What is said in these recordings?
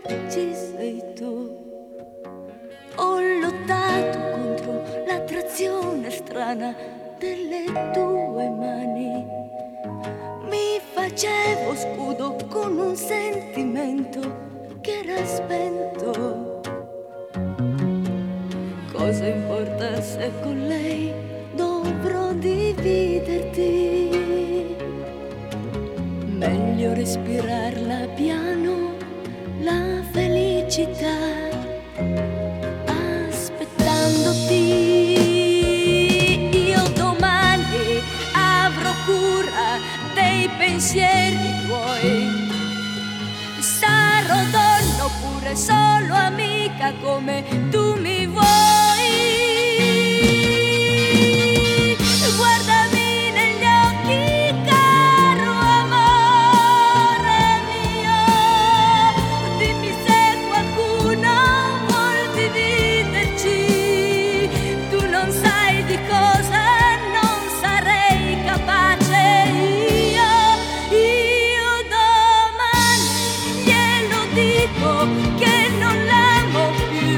ci sei tu. Ho lottato contro l'attrazione strana delle tue mani. Mi facevo scudo con un sentimento che era spento. Cosa importa se con lei dovrò dividerti? Meglio respirarla piano, la felicità, aspettandoti. Io domani avrò cura dei pensieri tuoi. Sarò donna oppure solo amica come tu mi vuoi. Guardami negli occhi, caro amore mio, dimmi se qualcuno vuol dividerci. Tu non sai di cosa non sarei capace. Io domani glielo dico che non l'amo più.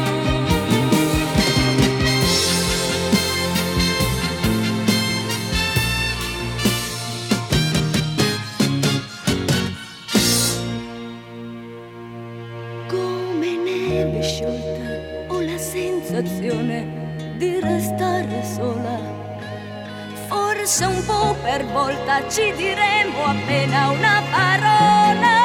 Come neve sciolta ho la sensazione di restare sola. Forse un po' per volta ci diremo appena una parola.